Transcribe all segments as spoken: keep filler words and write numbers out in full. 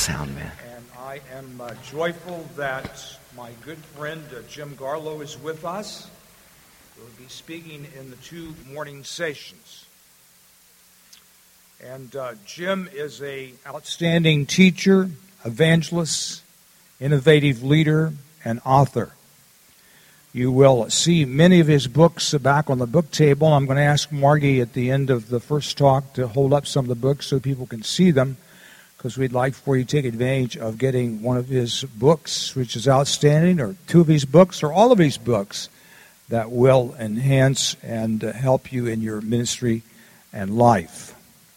sound man. And I am uh, joyful that my good friend uh, Jim Garlow is with us. He'll be speaking in the two morning sessions. And uh, Jim is an outstanding teacher, evangelist, innovative leader, and author. You will see many of his books back on the book table. I'm going to ask Margie at the end of the first talk to hold up some of the books so people can see them, because we'd like for you to take advantage of getting one of his books, which is outstanding, or two of his books, or all of his books that will enhance and help you in your ministry and life.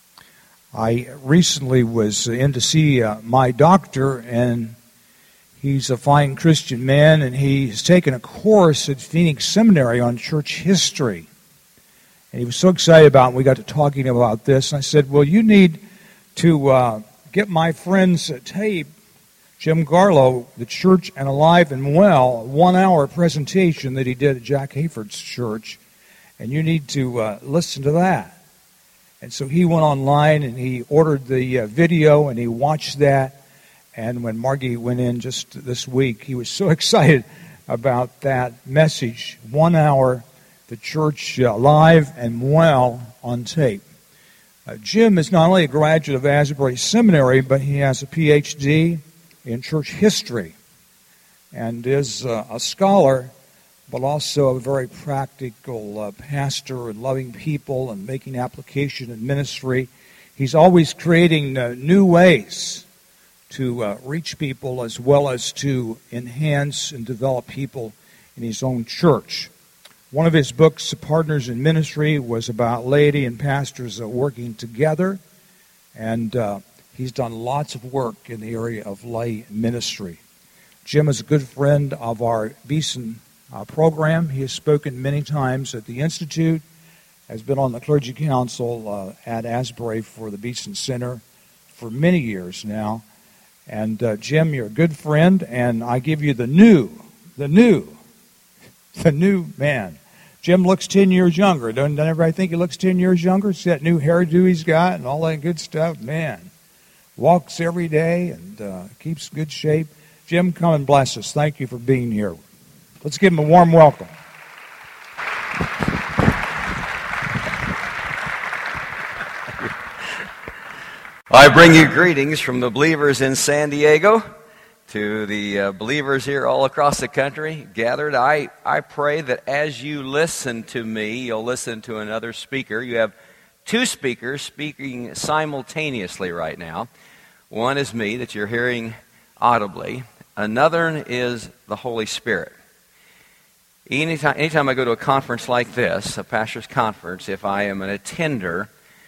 I recently was in to see uh, my doctor, and he's a fine Christian man, and he's taken a course at Phoenix Seminary on church history. And he was so excited about it, and we got to talking about this. And I said, well, you need to uh, get my friend's tape, Jim Garlow, The Church and Alive and Well, a one-hour presentation that he did at Jack Hayford's church, and you need to uh, listen to that. And so he went online, and he ordered the uh, video, and he watched that. And when Margie went in just this week, he was so excited about that message. One hour, the church uh, live and well on tape. Uh, Jim is not only a graduate of Asbury Seminary, but he has a P H D in church history and is uh, a scholar, but also a very practical uh, pastor and loving people and making application in ministry. He's always creating uh, new ways to uh, reach people, as well as to enhance and develop people in his own church. One of his books, Partners in Ministry, was about laity and pastors uh, working together, and uh, he's done lots of work in the area of lay ministry. Jim is a good friend of our Beeson uh, program. He has spoken many times at the Institute, has been on the Clergy Council uh, at Asbury for the Beeson Center for many years now. And uh, Jim, you're a good friend, and I give you the new, the new, the new man. Jim looks ten years younger. Doesn't everybody think he looks ten years younger? See that new hairdo he's got and all that good stuff? Man, walks every day and uh, keeps good shape. Jim, come and bless us. Thank you for being here. Let's give him a warm welcome. I bring you greetings from the believers in San Diego to the uh, believers here all across the country gathered. I, I pray that as you listen to me, you'll listen to another speaker. You have two speakers speaking simultaneously right now. One is me that you're hearing audibly. Another is the Holy Spirit. Anytime, anytime I go to a conference like this, a pastor's conference, if I am an attender,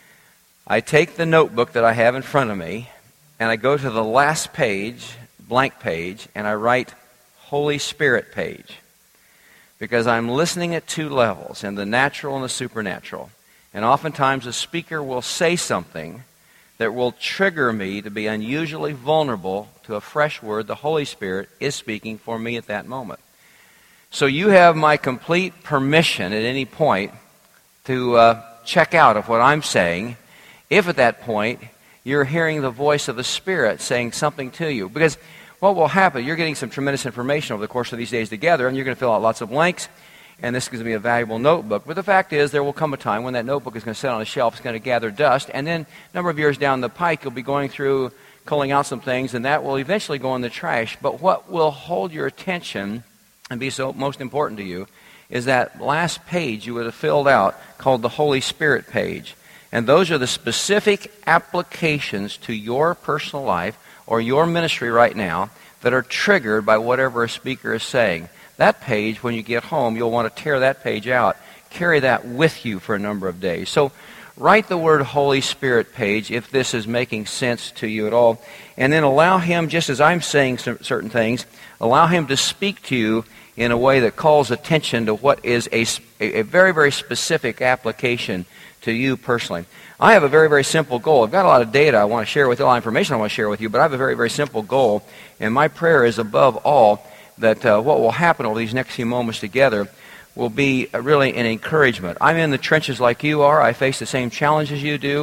I take the notebook that I have in front of me, and I go to the last page, blank page, and I write Holy Spirit page. Because I'm listening at two levels, in the natural and the supernatural. And oftentimes a speaker will say something that will trigger me to be unusually vulnerable to a fresh word the Holy Spirit is speaking for me at that moment. So you have my complete permission at any point to uh, check out of what I'm saying, if at that point you're hearing the voice of the Spirit saying something to you. Because what will happen, you're getting some tremendous information over the course of these days together, and you're going to fill out lots of blanks, and this is going to be a valuable notebook. But the fact is, there will come a time when that notebook is going to sit on a shelf, it's going to gather dust, and then a number of years down the pike, you'll be going through, culling out some things, and that will eventually go in the trash. But what will hold your attention and be so most important to you is that last page you would have filled out called the Holy Spirit page. And those are the specific applications to your personal life or your ministry right now that are triggered by whatever a speaker is saying. That page, when you get home, you'll want to tear that page out. Carry that with you for a number of days. So write the word Holy Spirit page if this is making sense to you at all. And then allow Him, just as I'm saying certain things, allow Him to speak to you in a way that calls attention to what is a, a very, very specific application to you personally. I have a very, very simple goal. I've got a lot of data I want to share with you, a lot of information I want to share with you, but I have a very, very simple goal, and my prayer is above all that uh, what will happen over these next few moments together will be uh, really an encouragement. I'm in the trenches like you are. I face the same challenges you do.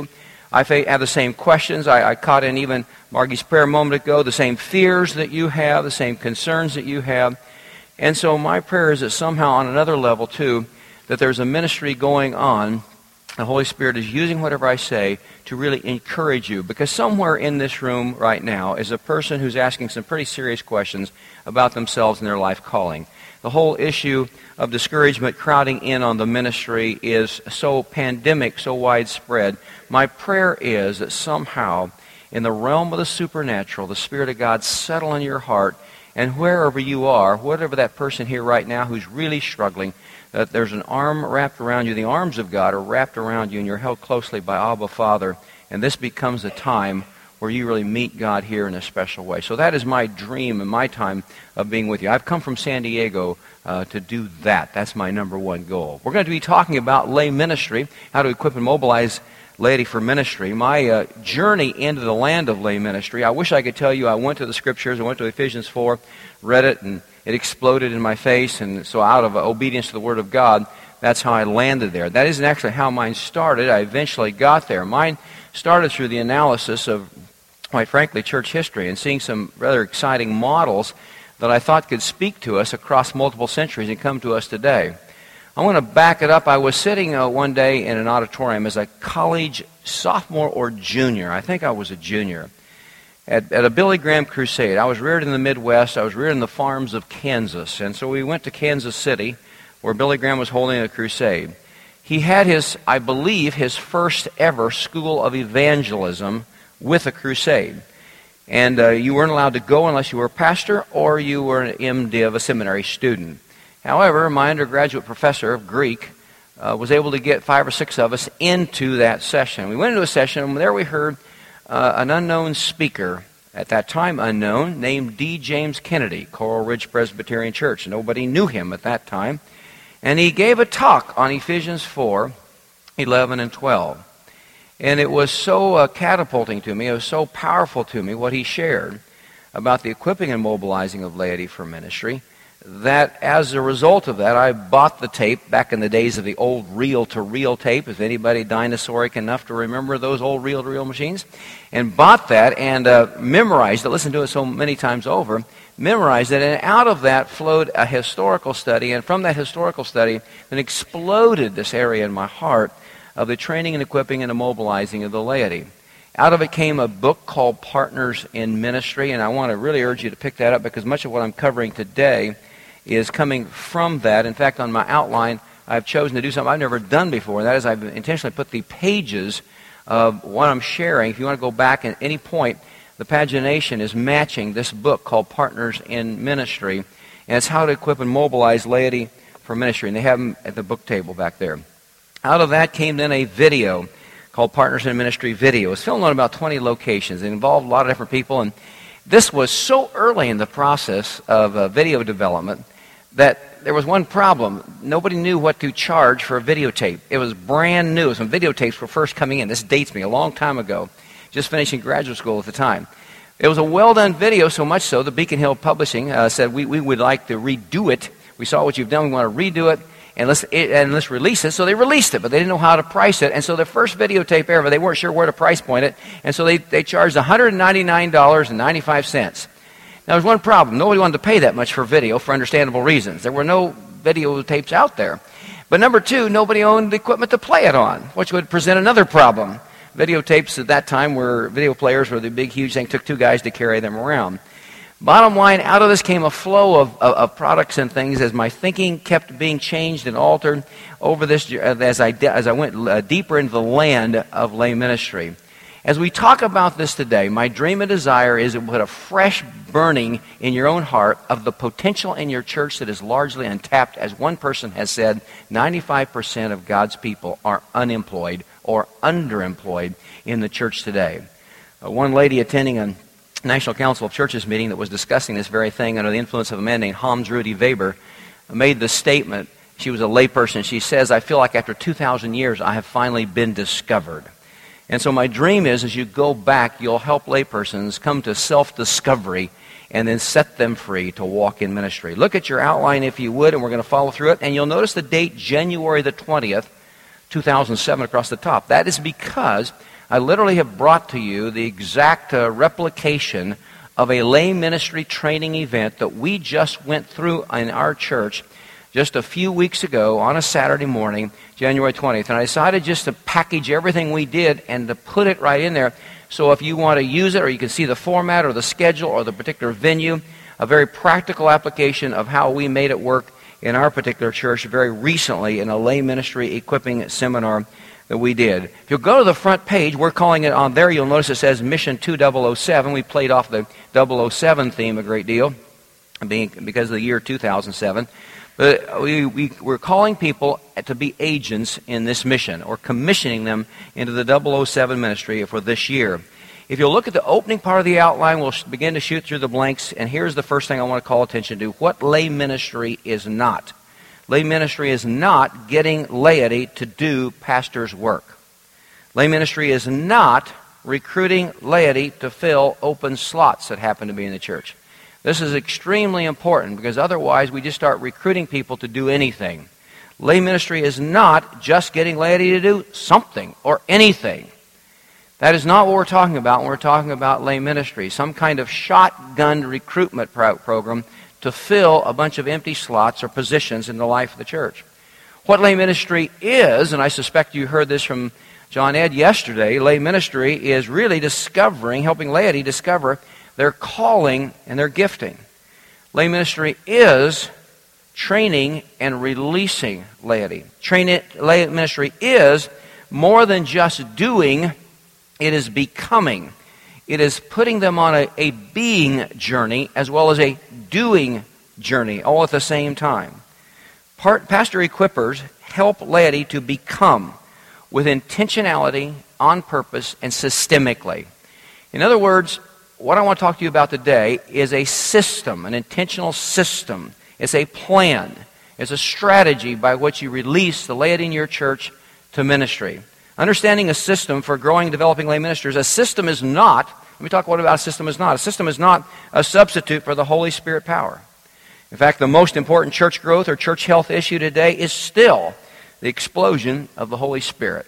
I have the same questions. I, I caught in even Margie's prayer a moment ago, the same fears that you have, the same concerns that you have. And so my prayer is that somehow on another level, too, that there's a ministry going on. The Holy Spirit is using whatever I say to really encourage you. Because somewhere in this room right now is a person who's asking some pretty serious questions about themselves and their life calling. The whole issue of discouragement crowding in on the ministry is so pandemic, so widespread. My prayer is that somehow in the realm of the supernatural, the Spirit of God settle in your heart, and wherever you are, whatever that person here right now who's really struggling, that there's an arm wrapped around you. The arms of God are wrapped around you, and you're held closely by Abba Father, and this becomes a time where you really meet God here in a special way. So that is my dream and my time of being with you. I've come from San Diego uh, to do that. That's my number one goal. We're going to be talking about lay ministry, how to equip and mobilize laity for ministry. My uh, journey into the land of lay ministry, I wish I could tell you I went to the Scriptures, I went to Ephesians four, read it, and it exploded in my face, and so out of obedience to the Word of God, that's how I landed there. That isn't actually how mine started. I eventually got there. Mine started through the analysis of, quite frankly, church history and seeing some rather exciting models that I thought could speak to us across multiple centuries and come to us today. I want to back it up. I was sitting uh, one day in an auditorium as a college sophomore or junior. I think I was a junior. At, at a Billy Graham crusade. I was reared in the Midwest. I was reared in the farms of Kansas. And so we went to Kansas City where Billy Graham was holding a crusade. He had his, I believe, his first ever school of evangelism with a crusade. And uh, you weren't allowed to go unless you were a pastor or you were an M Div, a seminary student. However, my undergraduate professor of Greek uh, was able to get five or six of us into that session. We went into a session, and there we heard uh, an unknown speaker, at that time unknown, named D. James Kennedy, Coral Ridge Presbyterian Church. Nobody knew him at that time. And he gave a talk on Ephesians four, eleven, and twelve. And it was so uh, catapulting to me, it was so powerful to me what he shared about the equipping and mobilizing of laity for ministry, that as a result of that, I bought the tape back in the days of the old reel-to-reel tape, if anybody dinosauric enough to remember those old reel-to-reel machines, and bought that and uh, memorized it, listened to it so many times over, memorized it, and out of that flowed a historical study, and from that historical study, then exploded this area in my heart of the training and equipping and the mobilizing of the laity. Out of it came a book called Partners in Ministry, and I want to really urge you to pick that up because much of what I'm covering today is coming from that. In fact, on my outline, I've chosen to do something I've never done before, and that is I've intentionally put the pages of what I'm sharing. If you want to go back at any point, the pagination is matching this book called Partners in Ministry, and it's how to equip and mobilize laity for ministry, and they have them at the book table back there. Out of that came then a video called Partners in Ministry Video. It was filmed on about twenty locations. It involved a lot of different people, and this was so early in the process of uh, video development that there was one problem. Nobody knew what to charge for a videotape. It was brand new. Some videotapes were first coming in. This dates me a long time ago, just finishing graduate school at the time. It was a well-done video, so much so that Beacon Hill Publishing uh, said, we, we would like to redo it. We saw what you've done. We want to redo it. And let's, and let's release it. So they released it, but they didn't know how to price it. And so their first videotape ever, they weren't sure where to price point it. And so they, they charged one hundred ninety-nine dollars and ninety-five cents. Now, there's one problem. Nobody wanted to pay that much for video for understandable reasons. There were no videotapes out there. But number two, nobody owned the equipment to play it on, which would present another problem. Videotapes at that time were, video players were the big, huge thing. It took two guys to carry them around. Bottom line, out of this came a flow of, of, of products and things as my thinking kept being changed and altered over this as I, as I went uh, deeper into the land of lay ministry. As we talk about this today, my dream and desire is to put a fresh burning in your own heart of the potential in your church that is largely untapped. As one person has said, ninety-five percent of God's people are unemployed or underemployed in the church today. Uh, one lady attending a National Council of Churches meeting that was discussing this very thing under the influence of a man named Hans Rudy Weber made the statement. She was a layperson. She says, I feel like after two thousand years I have finally been discovered. And so my dream is as you go back, you'll help laypersons come to self-discovery and then set them free to walk in ministry. Look at your outline if you would, and we're going to follow through it. And you'll notice the date January the twentieth, two thousand seven across the top. That is because I literally have brought to you the exact uh, replication of a lay ministry training event that we just went through in our church just a few weeks ago on a Saturday morning, January twentieth. And I decided just to package everything we did and to put it right in there. So if you want to use it, or you can see the format or the schedule or the particular venue, a very practical application of how we made it work in our particular church very recently in a lay ministry equipping seminar that we did. If you'll go to the front page, we're calling it on there, you'll notice it says Mission two thousand seven. We played off the double oh seven theme a great deal being because of the year two thousand seven. But we, we, we're calling people to be agents in this mission, or commissioning them into the double oh seven ministry for this year. If you'll look at the opening part of the outline, we'll begin to shoot through the blanks, and here's the first thing I want to call attention to. What lay ministry is not. Lay ministry is not getting laity to do pastor's work. Lay ministry is not recruiting laity to fill open slots that happen to be in the church. This is extremely important, because otherwise we just start recruiting people to do anything. Lay ministry is not just getting laity to do something or anything. That is not what we're talking about when we're talking about lay ministry, some kind of shotgun recruitment pro- program to fill a bunch of empty slots or positions in the life of the church. What lay ministry is, and I suspect you heard this from John Ed yesterday, lay ministry is really discovering, helping laity discover their calling and their gifting. Lay ministry is training and releasing laity. Train, lay ministry is more than just doing, it is becoming. It is putting them on a, a being journey as well as a doing journey, all at the same time. Part, pastor equippers help laity to become with intentionality, on purpose, and systemically. In other words, what I want to talk to you about today is a system, an intentional system. It's a plan. It's a strategy by which you release the laity in your church to ministry. Understanding a system for growing and developing lay ministers, a system is not, let me talk what about a system is not. A system is not a substitute for the Holy Spirit power. In fact, the most important church growth or church health issue today is still the explosion of the Holy Spirit.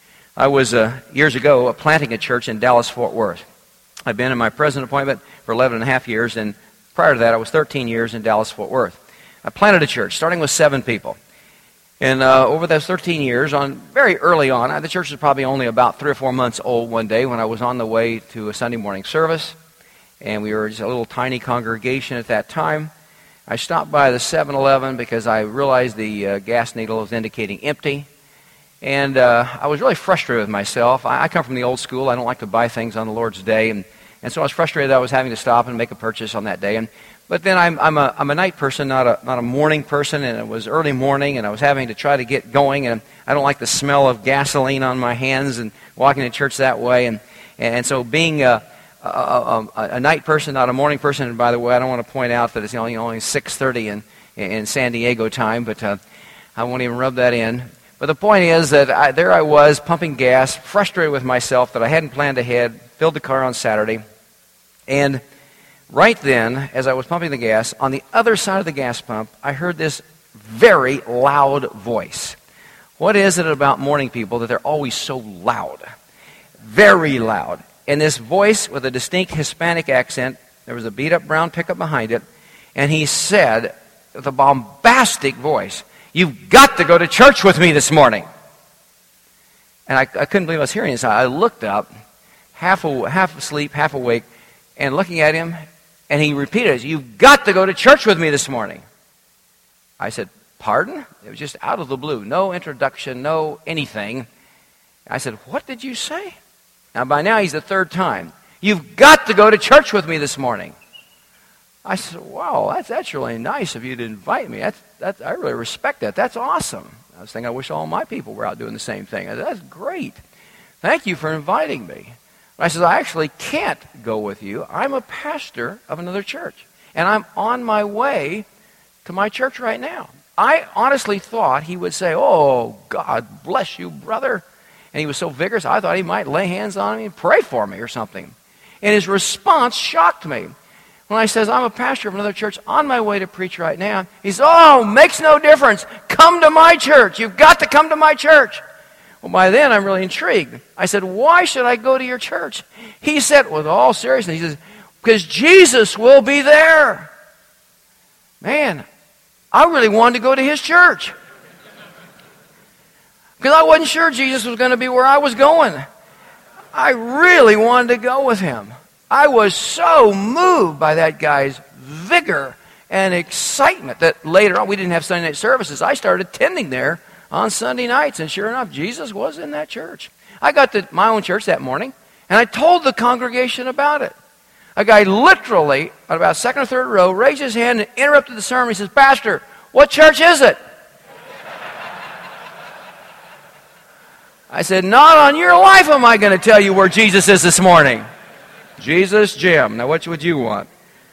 I was, uh, years ago, uh, planting a church in Dallas-Fort Worth. I've been in my present appointment for eleven and a half years, and prior to that, I was thirteen years in Dallas-Fort Worth. I planted a church, starting with seven people. And uh, over those thirteen years, on very early on, the church was probably only about three or four months old one day when I was on the way to a Sunday morning service, and we were just a little tiny congregation at that time. I stopped by the seven eleven because I realized the uh, gas needle was indicating empty. And uh, I was really frustrated with myself. I, I come from the old school. I don't like to buy things on the Lord's Day. And, and so I was frustrated that I was having to stop and make a purchase on that day. And, but then I'm, I'm, a, I'm a night person, not a, not a morning person. And it was early morning, and I was having to try to get going. And I don't like the smell of gasoline on my hands and walking to church that way. And, and so being a, a, a, a night person, not a morning person, and by the way, I don't want to point out that it's only, only six thirty in, in San Diego time, but uh, I won't even rub that in. But the point is that I, there I was pumping gas, frustrated with myself that I hadn't planned ahead, filled the car on Saturday. And right then, as I was pumping the gas, on the other side of the gas pump, I heard this very loud voice. What is it about morning people that they're always so loud? Very loud. And this voice with a distinct Hispanic accent, there was a beat-up brown pickup behind it, and he said with a bombastic voice, "You've got to go to church with me this morning." And I, I couldn't believe I was hearing this. I looked up, half, a, half asleep, half awake, and looking at him, and he repeated it, "You've got to go to church with me this morning." I said, "Pardon?" It was just out of the blue. No introduction, no anything. I said, "What did you say?" Now, by now, he's the third time. "You've got to go to church with me this morning." I said, "Wow, that's, that's really nice of you to invite me. That's, that's, I really respect that. That's awesome." I was thinking, I wish all my people were out doing the same thing. I said, "That's great. Thank you for inviting me." I said, "I actually can't go with you. I'm a pastor of another church, and I'm on my way to my church right now." I honestly thought he would say, "Oh, God bless you, brother." And he was so vigorous, I thought he might lay hands on me and pray for me or something. And his response shocked me. When I says, "I'm a pastor of another church on my way to preach right now," he says, "Oh, makes no difference. Come to my church. You've got to come to my church." Well, by then, I'm really intrigued. I said, why should I go to your church? He said, with all seriousness, he says, because Jesus will be there. Man, I really wanted to go to his church. Because I wasn't sure Jesus was going to be where I was going. I really wanted to go with him. I was so moved by that guy's vigor and excitement that later on, we didn't have Sunday night services. I started attending there on Sunday nights, and sure enough, Jesus was in that church. I got to my own church that morning, and I told the congregation about it. A guy literally, on about second or third row, raised his hand and interrupted the sermon. He says, Pastor, what church is it? I said, not on your life am I going to tell you where Jesus is this morning. Jesus, Jim. Now, which would you want?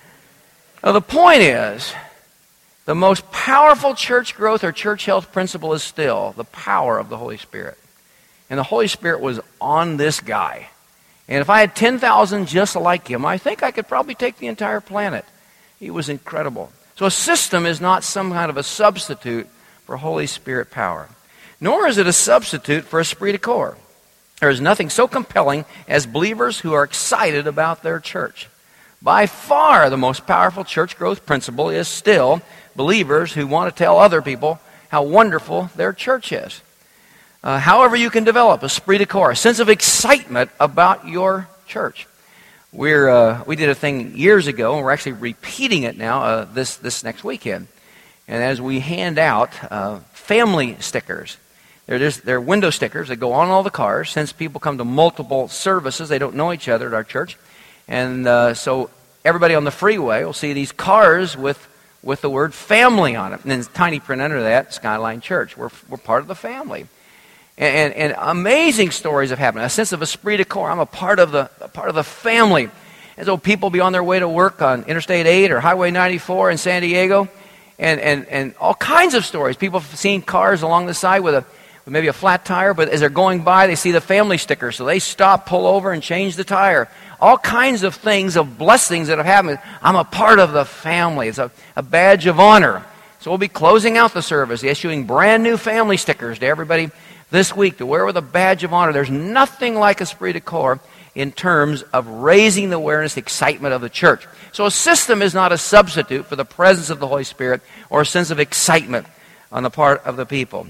Now, the point is, the most powerful church growth or church health principle is still the power of the Holy Spirit. And the Holy Spirit was on this guy. And if I had ten thousand just like him, I think I could probably take the entire planet. He was incredible. So a system is not some kind of a substitute for Holy Spirit power. Nor is it a substitute for esprit de corps. There is nothing so compelling as believers who are excited about their church. By far the most powerful church growth principle is still believers who want to tell other people how wonderful their church is. Uh, however you can develop esprit de corps, a sense of excitement about your church. We're, uh, we did a thing years ago, and we're actually repeating it now uh, this, this next weekend. And as we hand out uh, family stickers, they're, just, they're window stickers that go on all the cars. Since people come to multiple services, they don't know each other at our church. And uh, so everybody on the freeway will see these cars with, with the word family on it. And then tiny print under that, Skyline Church. We're, we're part of the family. And, and, and amazing stories have happened. A sense of esprit de corps. I'm a part of the a part of the family. And so people be on their way to work on Interstate eight or Highway ninety-four in San Diego. And, and, and all kinds of stories. People have seen cars along the side with a with maybe a flat tire, but as they're going by, they see the family sticker. So they stop, pull over, and change the tire. All kinds of things, of blessings that have happened. I'm a part of the family. It's a, a badge of honor. So we'll be closing out the service, issuing brand new family stickers to everybody this week to wear with a badge of honor. There's nothing like esprit de corps in terms of raising the awareness, excitement of the church. So a system is not a substitute for the presence of the Holy Spirit or a sense of excitement on the part of the people.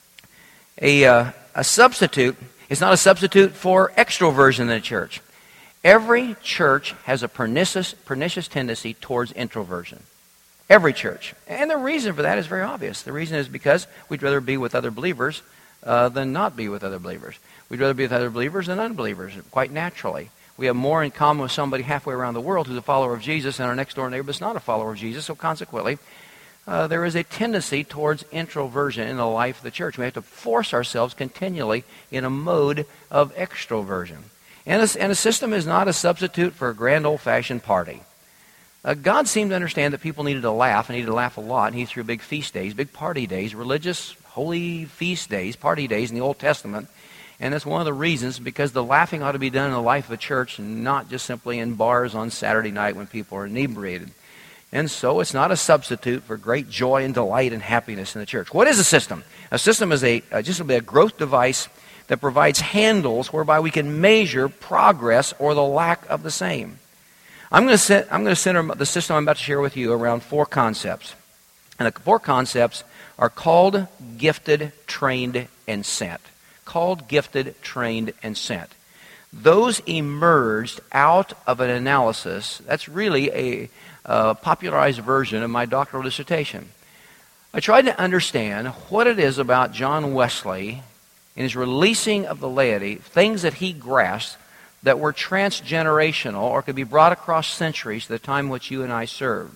A, uh, a substitute is not a substitute for extroversion in the church. Every church has a pernicious, pernicious tendency towards introversion. Every church. And the reason for that is very obvious. The reason is because we'd rather be with other believers uh, than not be with other believers. We'd rather be with other believers than unbelievers, quite naturally. We have more in common with somebody halfway around the world who's a follower of Jesus and our next door neighbor is not a follower of Jesus. So consequently, uh, there is a tendency towards introversion in the life of the church. We have to force ourselves continually in a mode of extroversion. And a, and a system is not a substitute for a grand old-fashioned party. Uh, God seemed to understand that people needed to laugh, and needed to laugh a lot, and he threw big feast days, big party days, religious, holy feast days, party days in the Old Testament. And that's one of the reasons, because the laughing ought to be done in the life of a church, and not just simply in bars on Saturday night when people are inebriated. And so it's not a substitute for great joy and delight and happiness in the church. What is a system? A system is a uh, just a growth device that provides handles whereby we can measure progress or the lack of the same. I'm going to set, I'm going to center the system I'm about to share with you around four concepts. And the four concepts are called, gifted, trained, and sent. Called, gifted, trained, and sent. Those emerged out of an analysis. That's really a uh, popularized version of my doctoral dissertation. I tried to understand what it is about John Wesley in his releasing of the laity, things that he grasped that were transgenerational or could be brought across centuries to the time which you and I served.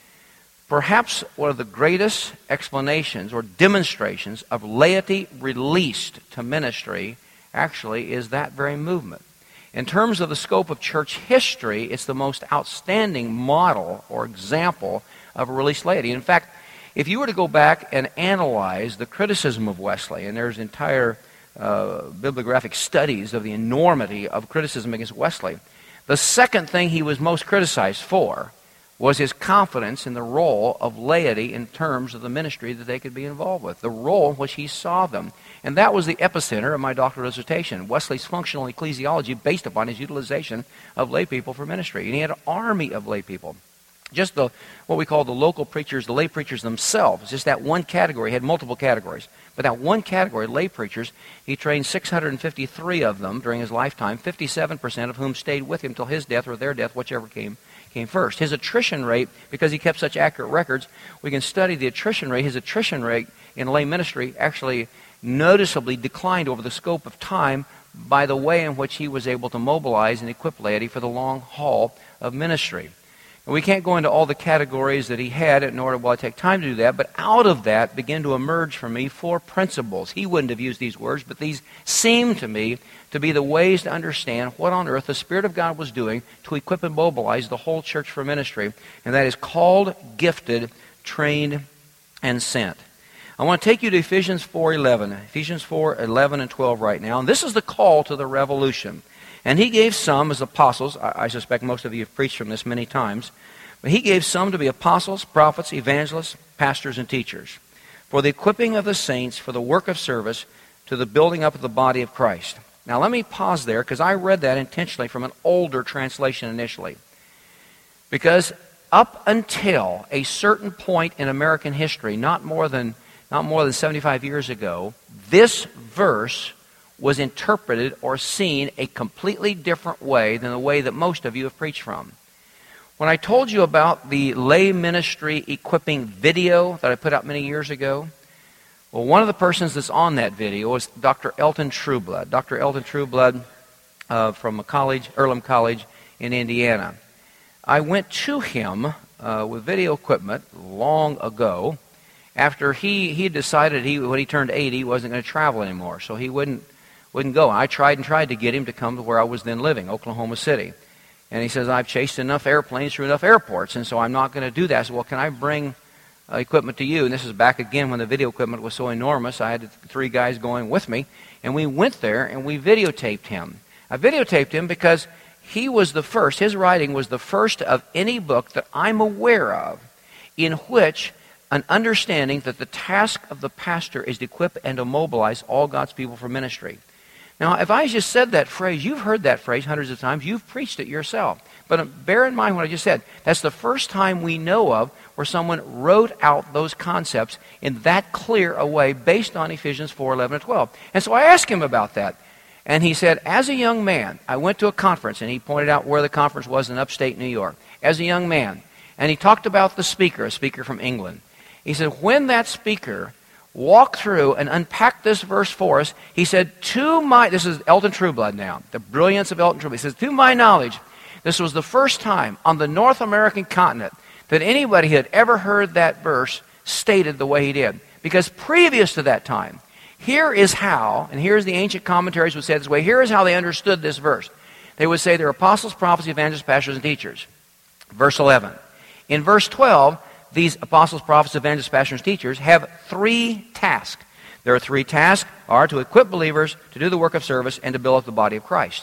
Perhaps one of the greatest explanations or demonstrations of laity released to ministry actually is that very movement. In terms of the scope of church history, it's the most outstanding model or example of a released laity. In fact, if you were to go back and analyze the criticism of Wesley, and there's entire uh, bibliographic studies of the enormity of criticism against Wesley, the second thing he was most criticized for was his confidence in the role of laity in terms of the ministry that they could be involved with, the role in which he saw them. And that was the epicenter of my doctoral dissertation, Wesley's functional ecclesiology, based upon his utilization of lay people for ministry. And he had an army of lay people. Just the what we call the local preachers, the lay preachers themselves, just that one category. He had multiple categories. But that one category, lay preachers, he trained six hundred fifty-three of them during his lifetime, fifty-seven percent of whom stayed with him till his death or their death, whichever came came first. His attrition rate, because he kept such accurate records, we can study the attrition rate. His attrition rate in lay ministry actually noticeably declined over the scope of time by the way in which he was able to mobilize and equip laity for the long haul of ministry. And we can't go into all the categories that he had, nor will I take time to do that, but out of that began to emerge for me four principles. He wouldn't have used these words, but these seem to me to be the ways to understand what on earth the Spirit of God was doing to equip and mobilize the whole church for ministry, and that is called, gifted, trained, and sent. I want to take you to Ephesians four eleven. Ephesians four eleven and twelve right now. And this is the call to the revolution. And he gave some as apostles. I, I suspect most of you have preached from this many times. But he gave some to be apostles, prophets, evangelists, pastors, and teachers, for the equipping of the saints, for the work of service, to the building up of the body of Christ. Now let me pause there, because I read that intentionally from an older translation initially. Because up until a certain point in American history, not more than not more than seventy-five years ago, this verse was interpreted or seen a completely different way than the way that most of you have preached from. When I told you about the lay ministry equipping video that I put out many years ago, well, one of the persons that's on that video was Doctor Elton Trueblood. Doctor Elton Trueblood uh, from a college, Earlham College in Indiana. I went to him uh, with video equipment long ago after he, he decided he when he turned eighty he wasn't going to travel anymore, so he wouldn't wouldn't go. I tried and tried to get him to come to where I was then living, Oklahoma City. And he says, I've chased enough airplanes through enough airports, and so I'm not going to do that. I said, well, can I bring uh, equipment to you? And this is back again when the video equipment was so enormous. I had three guys going with me, and we went there and we videotaped him. I videotaped him because he was the first, his writing was the first of any book that I'm aware of in which an understanding that the task of the pastor is to equip and to mobilize all God's people for ministry. Now, if I just said that phrase, you've heard that phrase hundreds of times, you've preached it yourself. But bear in mind what I just said. That's the first time we know of where someone wrote out those concepts in that clear a way based on Ephesians four eleven and twelve. And so I asked him about that. And he said, as a young man, I went to a conference, and he pointed out where the conference was in upstate New York. As a young man. And he talked about the speaker, a speaker from England. He said, when that speaker walk through and unpack this verse for us, he said, to my, this is Elton Trueblood now, the brilliance of Elton Trueblood. He says, to my knowledge, this was the first time on the North American continent that anybody had ever heard that verse stated the way he did. Because previous to that time, here is how, and here's the ancient commentaries would say it this way, here is how they understood this verse. They would say they're apostles, prophets, evangelists, pastors, and teachers. Verse eleven. In verse twelve, these apostles, prophets, evangelists, pastors, and teachers have three tasks. Their three tasks are to equip believers, to do the work of service, and to build up the body of Christ.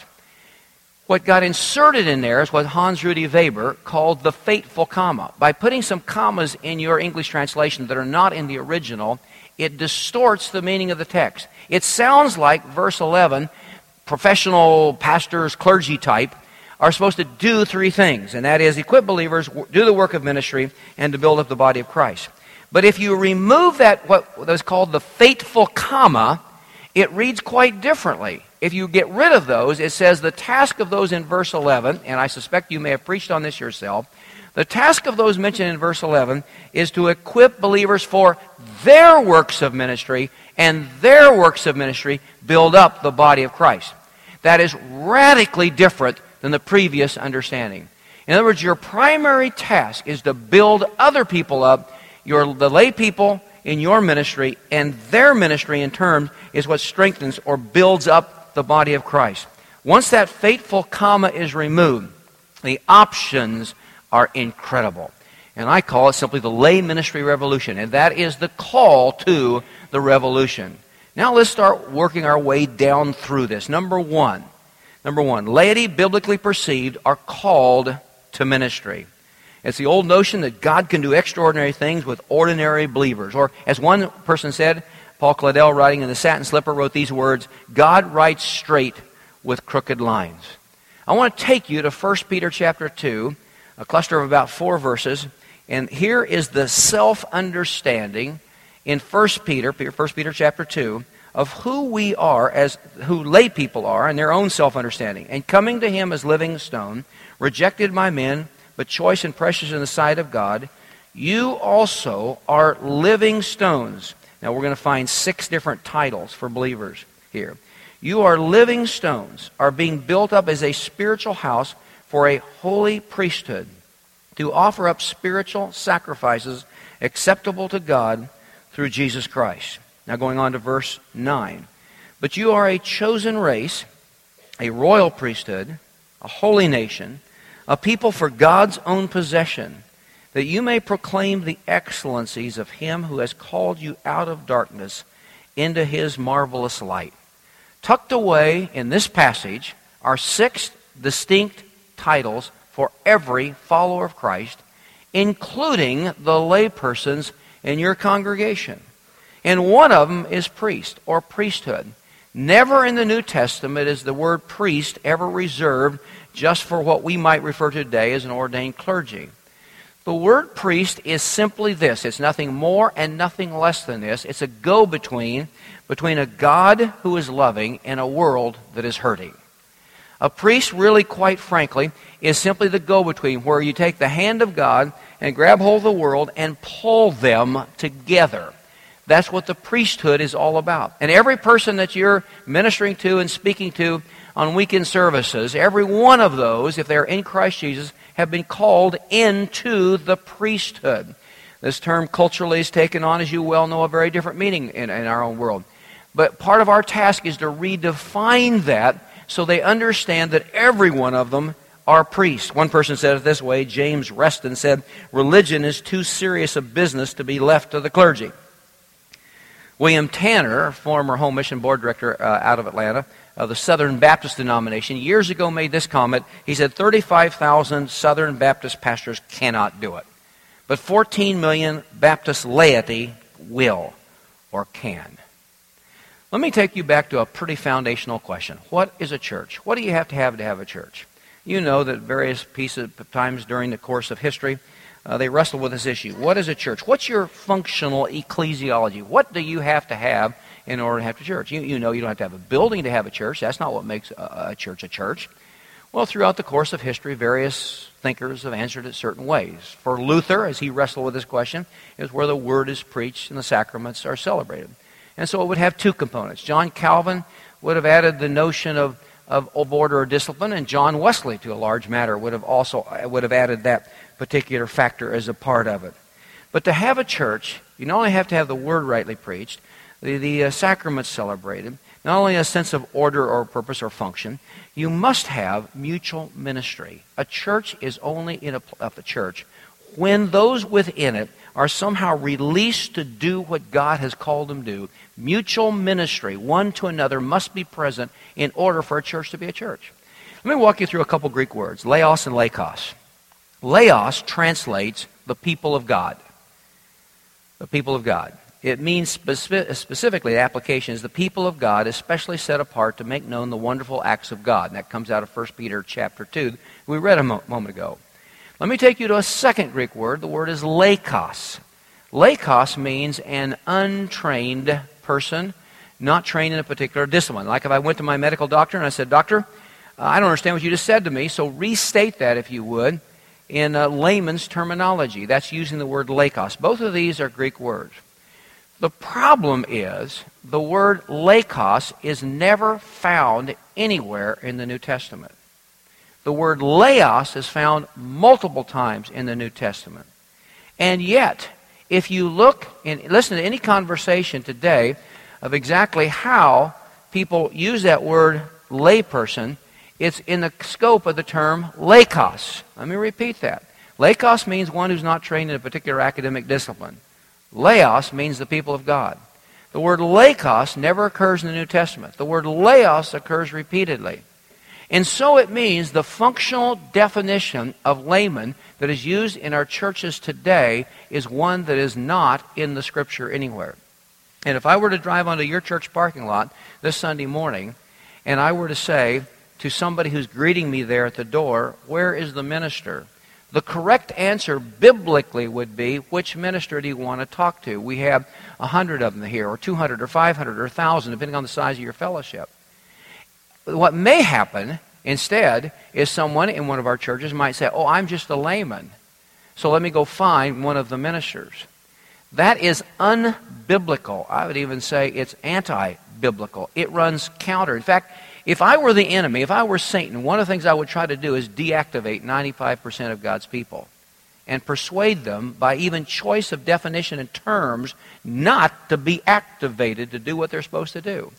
What got inserted in there is what Hans Rudy Weber called the fateful comma. By putting some commas in your English translation that are not in the original, it distorts the meaning of the text. It sounds like verse eleven, professional pastors, clergy type, are supposed to do three things, and that is equip believers, do the work of ministry, and to build up the body of Christ. But if you remove that, what is called the fateful comma, it reads quite differently. If you get rid of those, it says the task of those in verse eleven, and I suspect you may have preached on this yourself, the task of those mentioned in verse eleven is to equip believers for their works of ministry, and their works of ministry build up the body of Christ. That is radically different than the previous understanding. In other words, your primary task is to build other people up, your, the lay people in your ministry, and their ministry in turn is what strengthens or builds up the body of Christ. Once that fateful comma is removed, the options are incredible. And I call it simply the lay ministry revolution, and that is the call to the revolution. Now let's start working our way down through this. Number one, Number one, laity, biblically perceived, are called to ministry. It's the old notion that God can do extraordinary things with ordinary believers. Or as one person said, Paul Claudel, writing in The Satin Slipper, wrote these words, God writes straight with crooked lines. I want to take you to First Peter chapter two, a cluster of about four verses. And here is the self-understanding in First Peter, First Peter chapter two, of who we are, as who lay people are, and their own self-understanding. And coming to him as living stone, rejected by men, but choice and precious in the sight of God, you also are living stones. Now we're going to find six different titles for believers here. You are living stones, are being built up as a spiritual house for a holy priesthood, to offer up spiritual sacrifices acceptable to God through Jesus Christ. Now going on to verse nine. But you are a chosen race, a royal priesthood, a holy nation, a people for God's own possession, that you may proclaim the excellencies of him who has called you out of darkness into his marvelous light. Tucked away in this passage are six distinct titles for every follower of Christ, including the laypersons in your congregation. And one of them is priest or priesthood. Never in the New Testament is the word priest ever reserved just for what we might refer to today as an ordained clergy. The word priest is simply this. It's nothing more and nothing less than this. It's a go-between between a God who is loving and a world that is hurting. A priest, really, quite frankly, is simply the go-between, where you take the hand of God and grab hold of the world and pull them together. That's what the priesthood is all about. And every person that you're ministering to and speaking to on weekend services, every one of those, if they're in Christ Jesus, have been called into the priesthood. This term culturally is taken on, as you well know, a very different meaning in, in our own world. But part of our task is to redefine that so they understand that every one of them are priests. One person said it this way, James Reston said, religion is too serious a business to be left to the clergy. William Tanner, former Home Mission Board Director uh, out of Atlanta, of the Southern Baptist denomination, years ago made this comment. He said, thirty-five thousand Southern Baptist pastors cannot do it. But fourteen million Baptist laity will or can. Let me take you back to a pretty foundational question. What is a church? What do you have to have to have a church? You know that various pieces of times during the course of history, uh, they wrestle with this issue. What is a church? What's your functional ecclesiology? What do you have to have in order to have a church? You, you know you don't have to have a building to have a church. That's not what makes a, a church a church. Well, throughout the course of history, various thinkers have answered it certain ways. For Luther, as he wrestled with this question, is where the word is preached and the sacraments are celebrated. And so it would have two components. John Calvin would have added the notion of, of, of order or discipline, and John Wesley, to a large matter, would have also would have added that particular factor as a part of it. But to have a church, you not only have to have the word rightly preached, the, the uh, sacraments celebrated, not only a sense of order or purpose or function, you must have mutual ministry. A church is only in a, of a church when those within it are somehow released to do what God has called them to do. Mutual ministry, one to another, must be present in order for a church to be a church. Let me walk you through a couple Greek words, laos and laikos. Laos translates the people of God. The people of God. It means specific, specifically, the application is the people of God, especially set apart to make known the wonderful acts of God. And that comes out of First Peter chapter two, we read a mo- moment ago. Let me take you to a second Greek word. The word is laikos. Laikos means an untrained person, not trained in a particular discipline. Like if I went to my medical doctor and I said, Doctor, uh, I don't understand what you just said to me, so restate that if you would in uh, layman's terminology. That's using the word laikos. Both of these are Greek words. The problem is the word laikos is never found anywhere in the New Testament. The word laos is found multiple times in the New Testament. And yet, if you look and listen to any conversation today of exactly how people use that word layperson, it's in the scope of the term laikos. Let me repeat that. Laikos means one who's not trained in a particular academic discipline. Laos means the people of God. The word laikos never occurs in the New Testament. The word laos occurs repeatedly. And so it means the functional definition of layman that is used in our churches today is one that is not in the Scripture anywhere. And if I were to drive onto your church parking lot this Sunday morning, and I were to say to somebody who's greeting me there at the door, "Where is the minister?" the correct answer biblically would be, which minister do you want to talk to? We have a hundred of them here, or two hundred, or five hundred, or a thousand, depending on the size of your fellowship. What may happen instead is someone in one of our churches might say, "Oh, I'm just a layman, so let me go find one of the ministers." That is unbiblical. I would even say it's anti-biblical. It runs counter. In fact, if I were the enemy, if I were Satan, one of the things I would try to do is deactivate ninety-five percent of God's people and persuade them by even choice of definition and terms not to be activated to do what they're supposed to do.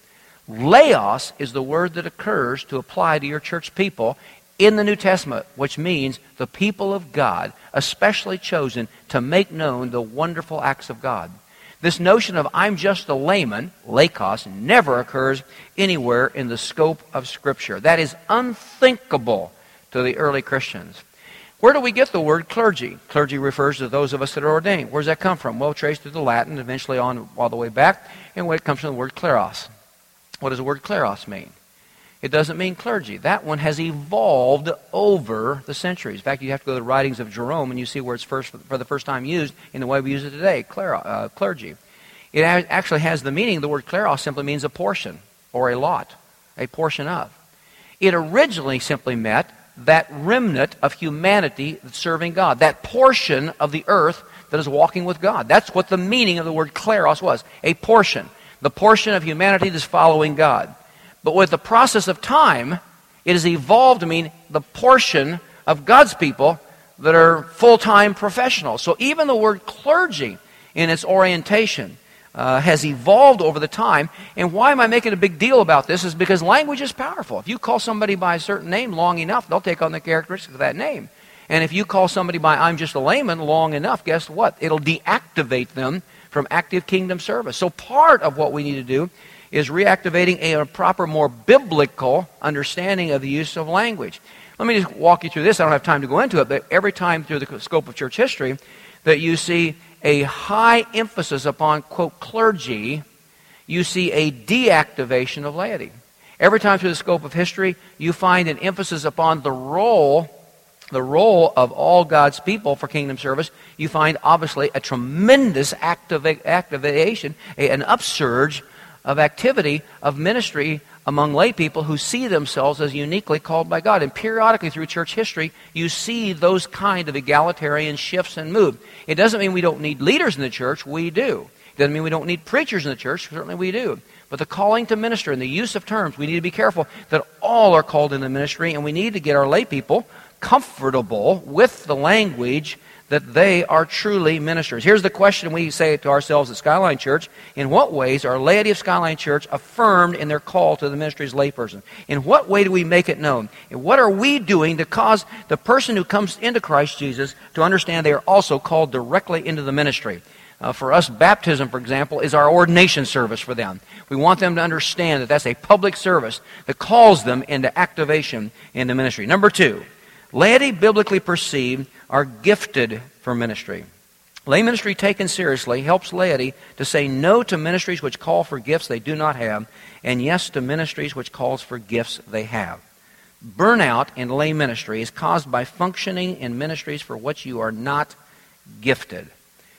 Laos is the word that occurs to apply to your church people in the New Testament, which means the people of God, especially chosen to make known the wonderful acts of God. This notion of "I'm just a layman," laikos, never occurs anywhere in the scope of Scripture. That is unthinkable to the early Christians. Where do we get the word clergy? Clergy refers to those of us that are ordained. Where does that come from? Well, traced through the Latin, eventually on all the way back, and where it comes from the word kleros. What does the word kleros mean? It doesn't mean clergy. That one has evolved over the centuries. In fact, you have to go to the writings of Jerome and you see where it's first for the first time used in the way we use it today, klero, uh, clergy. It actually has the meaning, the word kleros simply means a portion or a lot, a portion of. It originally simply meant that remnant of humanity that's serving God, that portion of the earth that is walking with God. That's what the meaning of the word kleros was, a portion. The portion of humanity that's following God. But with the process of time, it has evolved to mean the portion of God's people that are full-time professionals. So even the word clergy in its orientation uh, has evolved over the time. And why am I making a big deal about this is because language is powerful. If you call somebody by a certain name long enough, they'll take on the characteristics of that name. And if you call somebody by "I'm just a layman" long enough, guess what? It'll deactivate them from active kingdom service. So part of what we need to do is reactivating a, a proper, more biblical understanding of the use of language. Let me just walk you through this. I don't have time to go into it, but every time through the scope of church history that you see a high emphasis upon, quote, clergy, you see a deactivation of laity. Every time through the scope of history, you find an emphasis upon the role the role of all God's people for kingdom service. You find, obviously, a tremendous activa- activation, a, an upsurge of activity, of ministry among lay people who see themselves as uniquely called by God. And periodically through church history, you see those kind of egalitarian shifts and moves. It doesn't mean we don't need leaders in the church. We do. It doesn't mean we don't need preachers in the church. Certainly we do. But the calling to minister and the use of terms, we need to be careful that all are called into ministry, and we need to get our lay people comfortable with the language that they are truly ministers. Here's the question we say to ourselves at Skyline Church. In what ways are laity of Skyline Church affirmed in their call to the ministry as layperson? In what way do we make it known? And what are we doing to cause the person who comes into Christ Jesus to understand they are also called directly into the ministry? Uh, for us, baptism, for example, is our ordination service for them. We want them to understand that that's a public service that calls them into activation in the ministry. Number two, laity biblically perceived are gifted for ministry. Lay ministry taken seriously helps laity to say no to ministries which call for gifts they do not have, and yes to ministries which calls for gifts they have. Burnout in lay ministry is caused by functioning in ministries for which you are not gifted.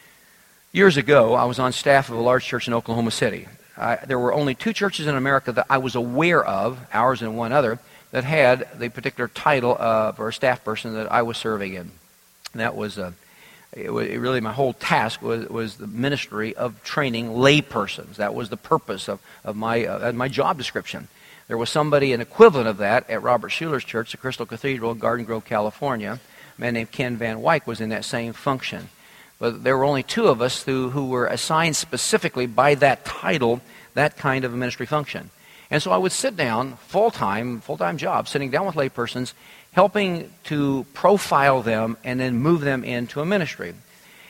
Years ago, I was on staff of a large church in Oklahoma City. I, there were only two churches in America that I was aware of, ours and one other, that had the particular title of, or a staff person that I was serving in. And that was, uh, it was it really my whole task was, was the ministry of training lay persons. That was the purpose of, of my, uh, my job description. There was somebody, an equivalent of that, at Robert Schuler's church, the Crystal Cathedral in Garden Grove, California. A man named Ken Van Wyck was in that same function. But there were only two of us who, who were assigned specifically by that title, that kind of a ministry function. And so I would sit down, full-time, full-time job, sitting down with laypersons, helping to profile them and then move them into a ministry.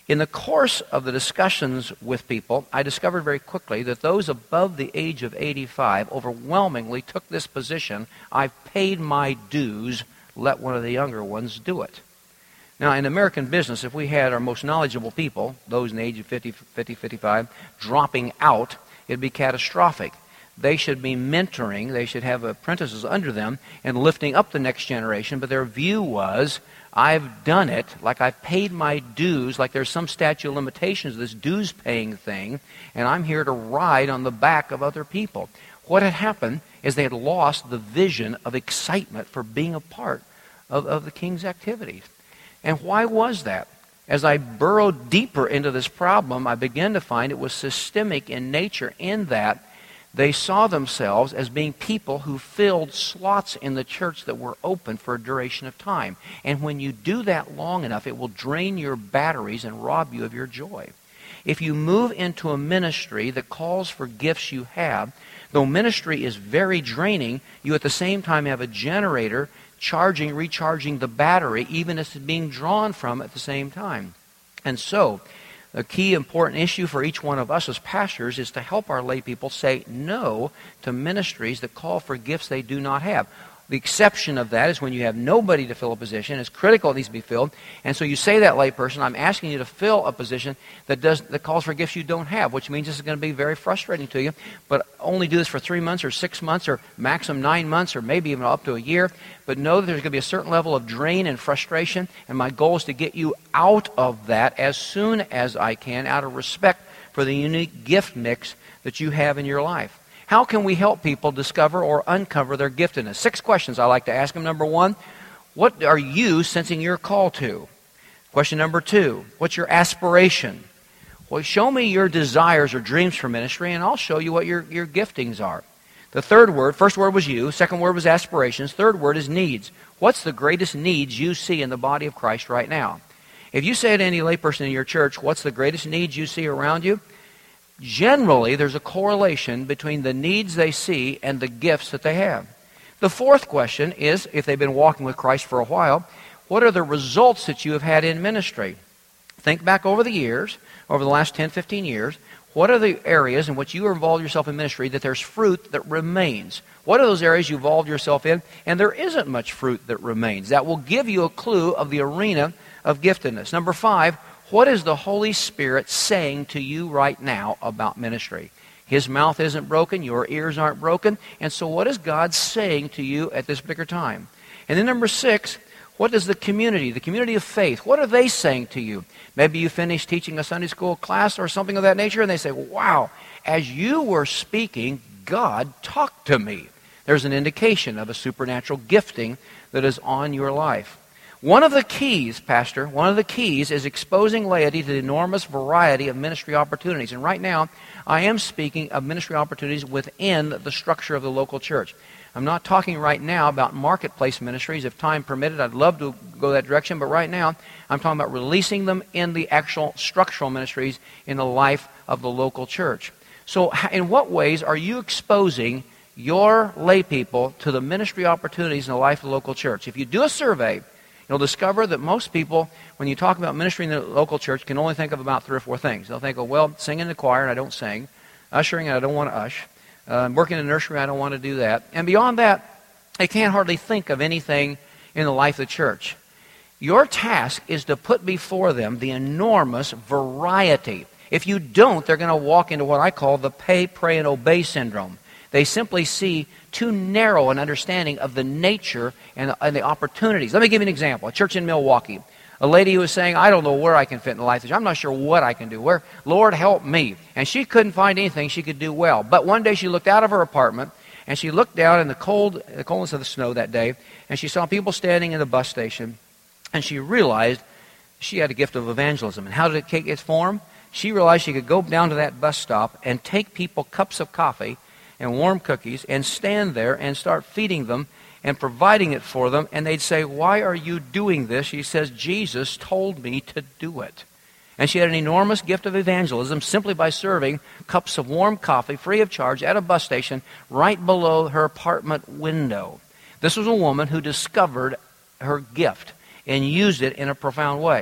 In the course of the discussions with people, I discovered very quickly that those above the age of eighty-five overwhelmingly took this position: I've paid my dues, let one of the younger ones do it. Now, in American business, if we had our most knowledgeable people, those in the age of fifty, fifty, fifty-five, dropping out, it'd be catastrophic. They should be mentoring, they should have apprentices under them and lifting up the next generation, but their view was, I've done it, like I've paid my dues, like there's some statute of limitations of this dues-paying thing, and I'm here to ride on the back of other people. What had happened is they had lost the vision of excitement for being a part of, of the king's activities. And why was that? As I burrowed deeper into this problem, I began to find it was systemic in nature, in that they saw themselves as being people who filled slots in the church that were open for a duration of time. And when you do that long enough, it will drain your batteries and rob you of your joy. If you move into a ministry that calls for gifts you have, though ministry is very draining, you at the same time have a generator charging, recharging the battery, even as it's being drawn from at the same time. And so, a key important issue for each one of us as pastors is to help our lay people say no to ministries that call for gifts they do not have. The exception of that is when you have nobody to fill a position. It's critical it needs to be filled. And so you say that, lay person, I'm asking you to fill a position that does that calls for gifts you don't have, which means this is going to be very frustrating to you. But only do this for three months or six months or maximum nine months or maybe even up to a year. But know that there's going to be a certain level of drain and frustration. And my goal is to get you out of that as soon as I can, out of respect for the unique gift mix that you have in your life. How can we help people discover or uncover their giftedness? Six questions I like to ask them. Number one, what are you sensing your call to? Question number two, what's your aspiration? Well, show me your desires or dreams for ministry, and I'll show you what your, your giftings are. The third word, first word was you, second word was aspirations, third word is needs. What's the greatest needs you see in the body of Christ right now? If you say to any layperson in your church, what's the greatest needs you see around you? Generally, there's a correlation between the needs they see and the gifts that they have. The fourth question is, if they've been walking with Christ for a while, what are the results that you have had in ministry? Think back over the years, over the last ten, fifteen years, what are the areas in which you involved yourself in ministry that there's fruit that remains? What are those areas you involved yourself in and there isn't much fruit that remains? That will give you a clue of the arena of giftedness. Number five, what is the Holy Spirit saying to you right now about ministry? His mouth isn't broken, your ears aren't broken, and so what is God saying to you at this particular time? And then number six, what does the community, the community of faith, what are they saying to you? Maybe you finished teaching a Sunday school class or something of that nature, and they say, wow, as you were speaking, God talked to me. There's an indication of a supernatural gifting that is on your life. One of the keys, Pastor, one of the keys is exposing laity to the enormous variety of ministry opportunities. And right now, I am speaking of ministry opportunities within the structure of the local church. I'm not talking right now about marketplace ministries. If time permitted, I'd love to go that direction. But right now, I'm talking about releasing them in the actual structural ministries in the life of the local church. So in what ways are you exposing your lay people to the ministry opportunities in the life of the local church? If you do a survey, you'll discover that most people, when you talk about ministry in the local church, can only think of about three or four things. They'll think, oh, well, singing in the choir, and I don't sing. Ushering, and I don't want to ush. Uh, working in the nursery, I don't want to do that. And beyond that, they can't hardly think of anything in the life of the church. Your task is to put before them the enormous variety. If you don't, they're going to walk into what I call the pay, pray, and obey syndrome. They simply see too narrow an understanding of the nature and, and the opportunities. Let me give you an example. A church in Milwaukee. A lady who was saying, I don't know where I can fit in the life. I'm not sure what I can do. Where, Lord, help me. And she couldn't find anything she could do well. But one day she looked out of her apartment, and she looked down in the cold, the coldness of the snow that day, and she saw people standing in the bus station, and she realized she had a gift of evangelism. And how did it take its form? She realized she could go down to that bus stop and take people cups of coffee and warm cookies and stand there and start feeding them and providing it for them. And they'd say, why are you doing this? She says, Jesus told me to do it. And she had an enormous gift of evangelism simply by serving cups of warm coffee free of charge at a bus station right below her apartment window. This was a woman who discovered her gift and used it in a profound way.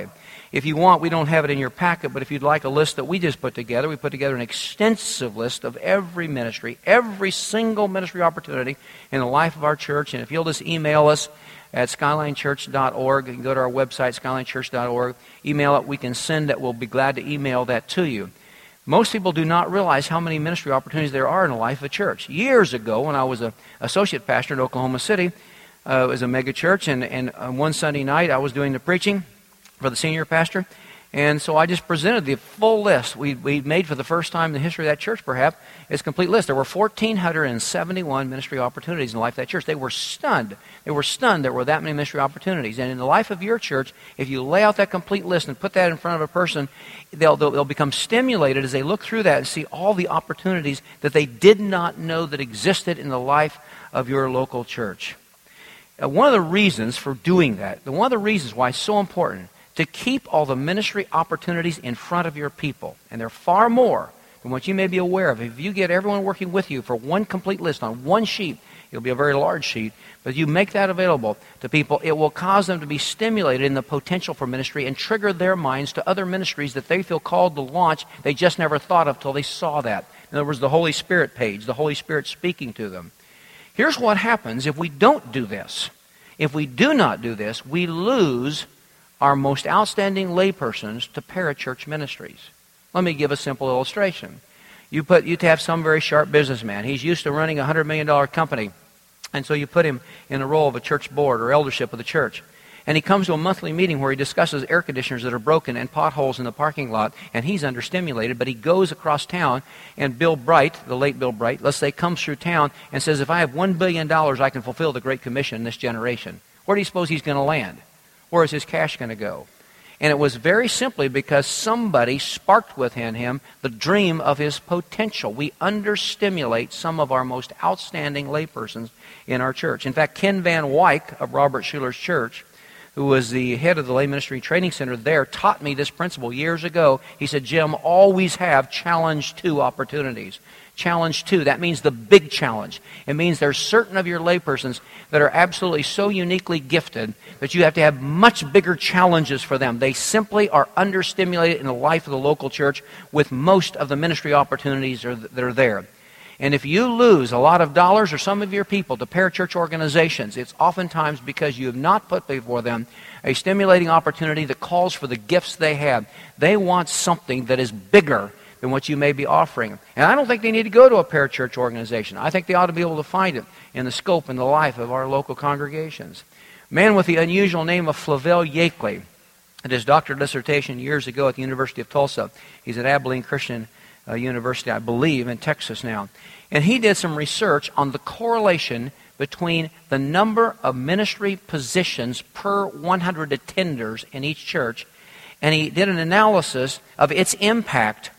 If you want, we don't have it in your packet, but if you'd like a list that we just put together, we put together an extensive list of every ministry, every single ministry opportunity in the life of our church. And if you'll just email us at skyline church dot org, you can go to our website, skyline church dot org, email it, we can send it, we'll be glad to email that to you. Most people do not realize how many ministry opportunities there are in the life of a church. Years ago, when I was an associate pastor in Oklahoma City, uh, it was a mega church, and, and uh, one Sunday night I was doing the preaching for the senior pastor, and so I just presented the full list. We we made for the first time in the history of that church, perhaps, its complete list. There were one thousand four hundred seventy-one ministry opportunities in the life of that church. They were stunned. They were stunned there were that many ministry opportunities. And in the life of your church, if you lay out that complete list and put that in front of a person, they'll, they'll, they'll become stimulated as they look through that and see all the opportunities that they did not know that existed in the life of your local church. Uh, one of the reasons for doing that, one of the reasons why it's so important to keep all the ministry opportunities in front of your people. And they're far more than what you may be aware of. If you get everyone working with you for one complete list on one sheet, it'll be a very large sheet, but you make that available to people, it will cause them to be stimulated in the potential for ministry and trigger their minds to other ministries that they feel called to launch they just never thought of till they saw that. In other words, the Holy Spirit page, the Holy Spirit speaking to them. Here's what happens if we don't do this. If we do not do this, we lose our most outstanding laypersons to parachurch ministries. Let me give a simple illustration. You put you have some very sharp businessman. He's used to running a one hundred million dollars company, and so you put him in the role of a church board or eldership of the church. And he comes to a monthly meeting where he discusses air conditioners that are broken and potholes in the parking lot, and he's understimulated, but he goes across town, and Bill Bright, the late Bill Bright, let's say, comes through town and says, if I have one billion dollars, I can fulfill the Great Commission in this generation. Where do you suppose he's going to land? Where is his cash going to go? And it was very simply because somebody sparked within him the dream of his potential. We understimulate some of our most outstanding laypersons in our church. In fact, Ken Van Wyck of Robert Schuller's church, who was the head of the Lay Ministry Training Center there, taught me this principle years ago. He said, Jim, always have challenge two opportunities. Challenge two, that means the big challenge. It means there's certain of your laypersons that are absolutely so uniquely gifted that you have to have much bigger challenges for them. They simply are understimulated in the life of the local church with most of the ministry opportunities that are there. And if you lose a lot of dollars or some of your people to parachurch organizations, it's oftentimes because you have not put before them a stimulating opportunity that calls for the gifts they have. They want something that is bigger than what you may be offering. And I don't think they need to go to a parachurch organization. I think they ought to be able to find it in the scope and the life of our local congregations. A man with the unusual name of Flavel Yakeley did his doctoral dissertation years ago at the University of Tulsa. He's at Abilene Christian uh, University, I believe, in Texas now. And he did some research on the correlation between the number of ministry positions per one hundred attenders in each church, and he did an analysis of its impact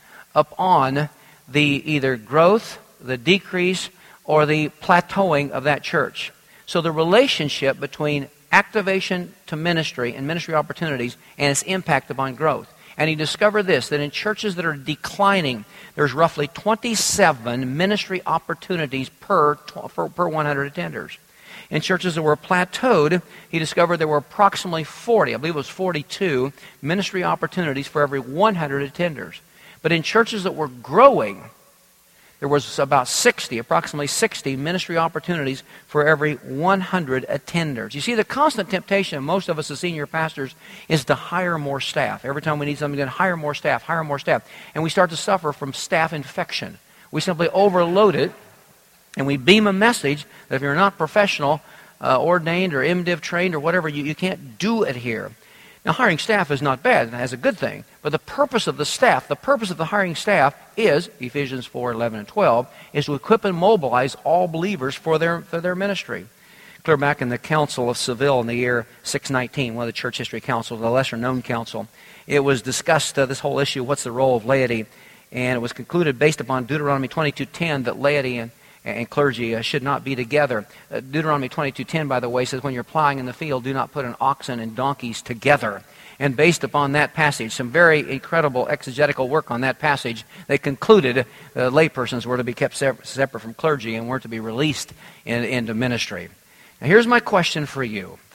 upon the either growth, the decrease, or the plateauing of that church. So the relationship between activation to ministry and ministry opportunities and its impact upon growth. And he discovered this, that in churches that are declining, there's roughly twenty-seven ministry opportunities per, per, per one hundred attenders. In churches that were plateaued, he discovered there were approximately forty, I believe it was forty-two, ministry opportunities for every one hundred attenders. But in churches that were growing, there was about sixty, approximately sixty ministry opportunities for every one hundred attenders. You see, the constant temptation of most of us as senior pastors is to hire more staff. Every time we need something done, hire more staff, hire more staff. And we start to suffer from staff infection. We simply overload it, and we beam a message that if you're not professional, uh, ordained, or M Div trained, or whatever, you, you can't do it here. Now, hiring staff is not bad, and that's a good thing. But the purpose of the staff, the purpose of the hiring staff is, Ephesians four, eleven, and twelve, is to equip and mobilize all believers for their, for their ministry. Clear back in the Council of Seville in the year six nineteen, one of the church history councils, the lesser-known council, it was discussed, uh, this whole issue, what's the role of laity, and it was concluded based upon Deuteronomy twenty-two ten that laity and and clergy uh, should not be together. Uh, Deuteronomy twenty-two ten, by the way, says when you're plowing in the field, do not put an oxen and donkeys together. And based upon that passage, some very incredible exegetical work on that passage, they concluded uh, laypersons were to be kept separate, separate from clergy and weren't to be released in, into ministry. Now here's my question for you.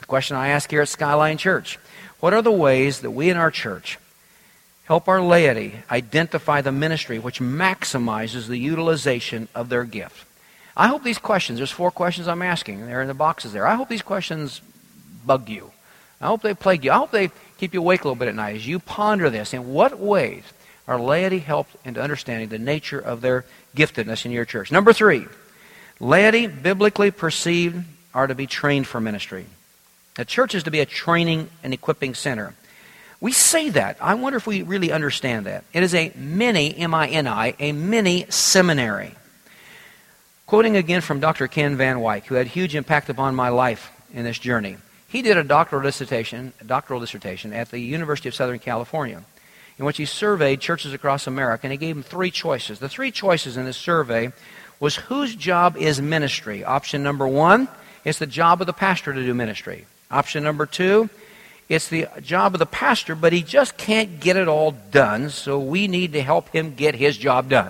The question I ask here at Skyline Church: what are the ways that we in our church help our laity identify the ministry which maximizes the utilization of their gift? I hope these questions, there's four questions I'm asking, they're in the boxes there. I hope these questions bug you. I hope they plague you. I hope they keep you awake a little bit at night as you ponder this. In what ways our laity helped into understanding the nature of their giftedness in your church? Number three, laity, biblically perceived, are to be trained for ministry. The church is to be a training and equipping center. We say that. I wonder if we really understand that. It is a mini, M I N I, a mini seminary. Quoting again from Doctor Ken Van Wyck, who had huge impact upon my life in this journey. He did a doctoral dissertation, a doctoral dissertation at the University of Southern California, in which he surveyed churches across America, and he gave them three choices. The three choices in this survey was whose job is ministry. Option number one, it's the job of the pastor to do ministry. Option number two, it's the job of the pastor, but he just can't get it all done, so we need to help him get his job done.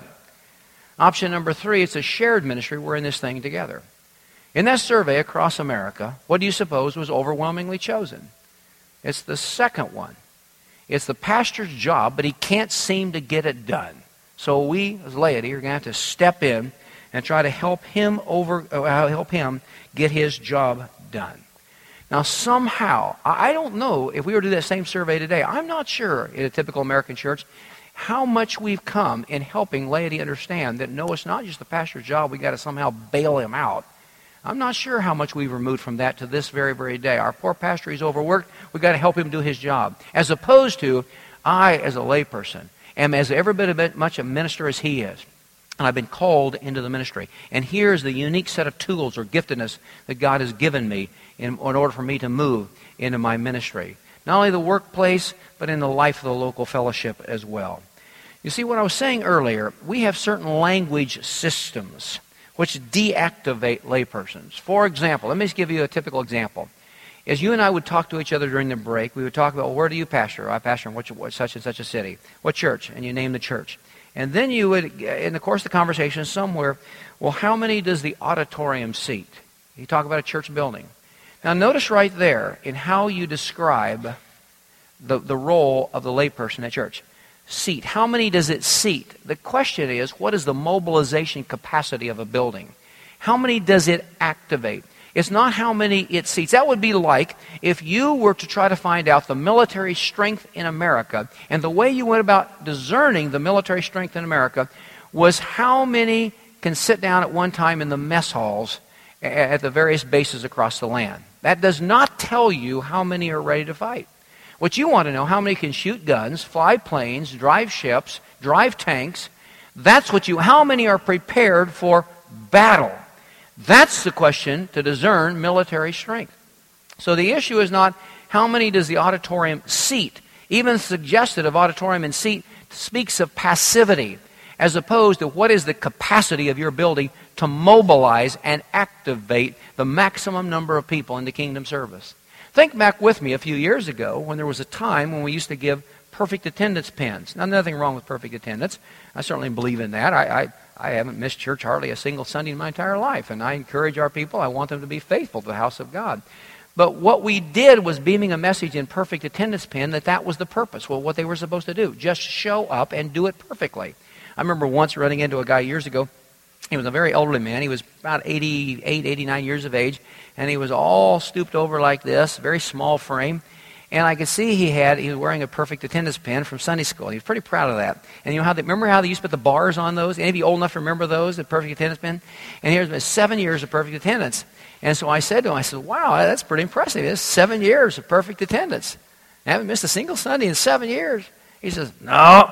Option number three, it's a shared ministry. We're in this thing together. In that survey across America, what do you suppose was overwhelmingly chosen? It's the second one. It's the pastor's job, but he can't seem to get it done. So we, as laity, are going to have to step in and try to help him over, uh, help him get his job done. Now, somehow, I don't know if we were to do that same survey today. I'm not sure in a typical American church how much we've come in helping laity understand that, no, it's not just the pastor's job. We've got to somehow bail him out. I'm not sure how much we've removed from that to this very, very day. Our poor pastor, he's overworked. We've got to help him do his job. As opposed to, I, as a layperson, am as every bit of much a minister as he is. And I've been called into the ministry. And here's the unique set of tools or giftedness that God has given me in, in order for me to move into my ministry. Not only the workplace, but in the life of the local fellowship as well. You see, what I was saying earlier, we have certain language systems which deactivate laypersons. For example, let me just give you a typical example. As you and I would talk to each other during the break, we would talk about, well, where do you pastor? I pastor in what, what, such and such a city. What church? And you name the church. And then you would, in the course of the conversation somewhere, well, how many does the auditorium seat? You talk about a church building. Now notice right there in how you describe the, the role of the layperson at church. Seat. How many does it seat? The question is, what is the mobilization capacity of a building? How many does it activate? It's not how many it seats. That would be like if you were to try to find out the military strength in America, and the way you went about discerning the military strength in America was how many can sit down at one time in the mess halls at the various bases across the land. That does not tell you how many are ready to fight. What you want to know, how many can shoot guns, fly planes, drive ships, drive tanks. That's what you, how many are prepared for battle? That's the question to discern military strength. So the issue is not how many does the auditorium seat. Even suggested of auditorium and seat speaks of passivity, as opposed to what is the capacity of your building to mobilize and activate the maximum number of people in the kingdom service. Think back with me a few years ago when there was a time when we used to give perfect attendance pins. Now, nothing wrong with perfect attendance. I certainly believe in that. I, I, I haven't missed church hardly a single Sunday in my entire life, and I encourage our people. I want them to be faithful to the house of God. But what we did was beaming a message in perfect attendance pin that that was the purpose. Well, what they were supposed to do, just show up and do it perfectly. I remember once running into a guy years ago. He was a very elderly man. He was about eighty-eight, eighty-nine years of age, and he was all stooped over like this, very small frame. And I could see he had, he was wearing a perfect attendance pin from Sunday school. He was pretty proud of that. And you know how they, remember how they used to put the bars on those? Any of you old enough to remember those, the perfect attendance pin? And here's been seven years of perfect attendance. And so I said to him, I said, wow, that's pretty impressive. It's seven years of perfect attendance. I haven't missed a single Sunday in seven years. He says, no.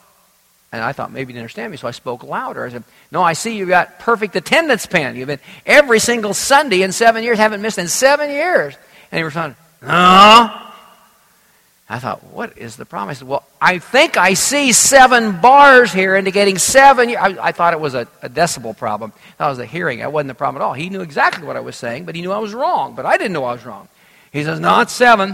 And I thought maybe he didn't understand me, so I spoke louder. I said, no, I see you've got perfect attendance pin. You've been every single Sunday in seven years, haven't missed in seven years. And he responded, no. I thought, what is the problem? I said, well, I think I see seven bars here indicating seven years. I, I thought it was a, a decibel problem. That was a hearing. That wasn't the problem at all. He knew exactly what I was saying, but he knew I was wrong. But I didn't know I was wrong. He says, no, it's seven.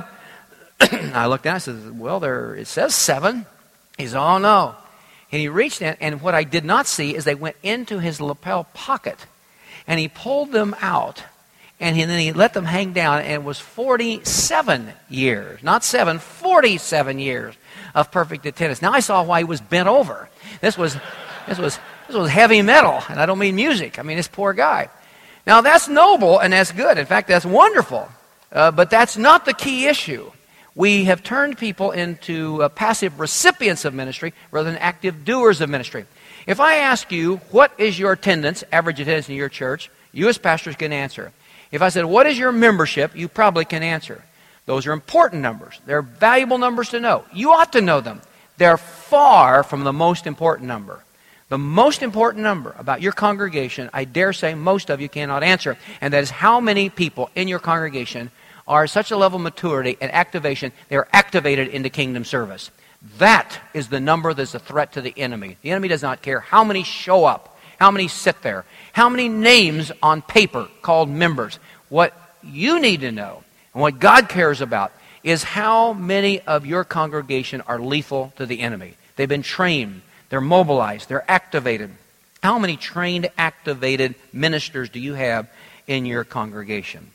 I looked down and I said, well, there it says seven. He says, oh, no. And he reached in, and what I did not see is they went into his lapel pocket, and he pulled them out, And he, then he let them hang down, and it was forty-seven years. Not seven, forty-seven years of perfect attendance. Now I saw why he was bent over. This was, this was, this was heavy metal, and I don't mean music. I mean this poor guy. Now that's noble, and that's good. In fact, that's wonderful. Uh, but that's not the key issue. We have turned people into uh, passive recipients of ministry rather than active doers of ministry. If I ask you, what is your attendance, average attendance in your church, you as pastors can answer. If I said, what is your membership, you probably can answer. Those are important numbers. They're valuable numbers to know. You ought to know them. They're far from the most important number. The most important number about your congregation, I dare say most of you cannot answer, and that is how many people in your congregation are at such a level of maturity and activation, they are activated into kingdom service. That is the number that's a threat to the enemy. The enemy does not care how many show up, how many sit there, how many names on paper called members. What you need to know, and what God cares about, is how many of your congregation are lethal to the enemy. They've been trained, they're mobilized, they're activated. How many trained, activated ministers do you have in your congregation?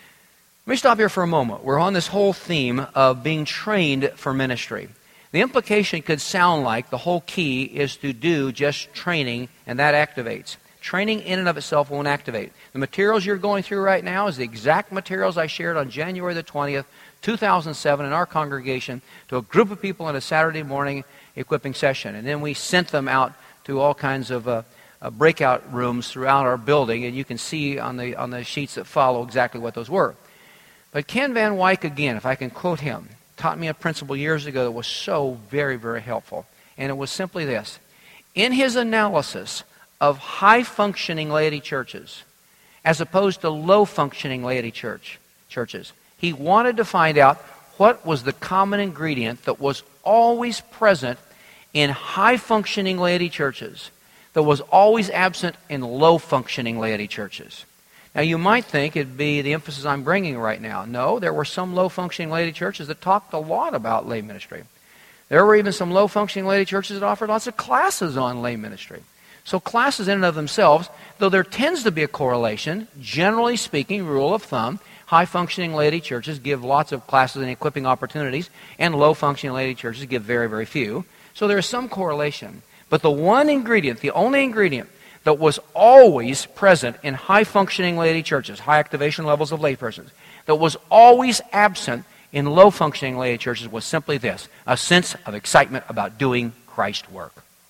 Let me stop here for a moment. We're on this whole theme of being trained for ministry. The implication could sound like the whole key is to do just training, and that activates. Training in and of itself won't activate. The materials you're going through right now is the exact materials I shared on January the twentieth, two thousand seven in our congregation to a group of people in a Saturday morning equipping session. And then we sent them out to all kinds of uh, uh, breakout rooms throughout our building, and you can see on the, on the sheets that follow exactly what those were. But Ken Van Wyck, again, if I can quote him, taught me a principle years ago that was so very, very helpful. And it was simply this. In his analysis of high-functioning laity churches, as opposed to low-functioning laity church churches, he wanted to find out what was the common ingredient that was always present in high-functioning laity churches that was always absent in low-functioning laity churches. Now, you might think it'd be the emphasis I'm bringing right now. No, there were some low-functioning laity churches that talked a lot about lay ministry. There were even some low-functioning laity churches that offered lots of classes on lay ministry. So classes in and of themselves, though there tends to be a correlation, generally speaking, rule of thumb, high-functioning laity churches give lots of classes and equipping opportunities, and low-functioning laity churches give very, very few. So there is some correlation. But the one ingredient, the only ingredient, that was always present in high-functioning laity churches, high activation levels of laypersons, that was always absent in low-functioning laity churches was simply this, a sense of excitement about doing Christ's work.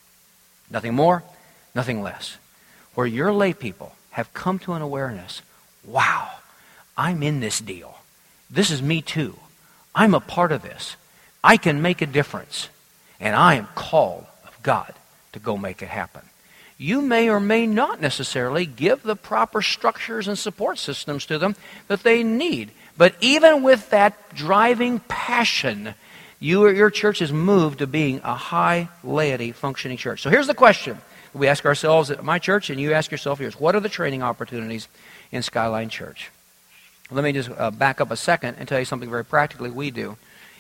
Nothing more, nothing less. Where your lay people have come to an awareness, wow, I'm in this deal. This is me too. I'm a part of this. I can make a difference. And I am called of God to go make it happen. You may or may not necessarily give the proper structures and support systems to them that they need. But even with that driving passion, you or your church is moved to being a high laity functioning church. So here's the question we ask ourselves at my church, and you ask yourself here: what are the training opportunities in Skyline Church? Let me just uh, back up a second and tell you something very practically we do.